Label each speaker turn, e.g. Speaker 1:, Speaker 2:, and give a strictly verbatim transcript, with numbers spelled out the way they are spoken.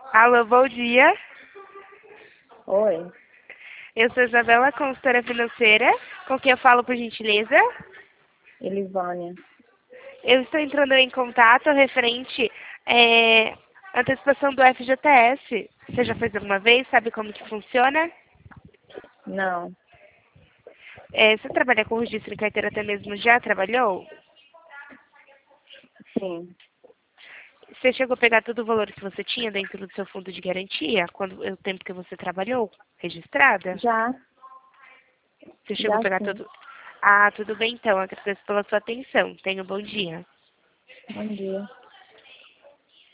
Speaker 1: Alô, bom dia.
Speaker 2: Oi,
Speaker 1: Eu sou Isabela, consultora financeira. Com quem eu falo, por gentileza?
Speaker 2: Elivânia.
Speaker 1: Eu estou entrando em contato referente é, à antecipação do F G T S. Você já fez alguma vez? Sabe como que funciona?
Speaker 2: Não,
Speaker 1: É, você trabalha com registro em carteira até mesmo já trabalhou?
Speaker 2: sim,
Speaker 1: Você chegou a pegar todo o valor que você tinha dentro do seu fundo de garantia, quando o tempo que você trabalhou, registrada?
Speaker 2: já,
Speaker 1: Você chegou a
Speaker 2: já
Speaker 1: pegar
Speaker 2: sim.
Speaker 1: todo... Ah, tudo bem então. Agradeço pela sua atenção. Tenha um bom dia.
Speaker 2: Bom dia.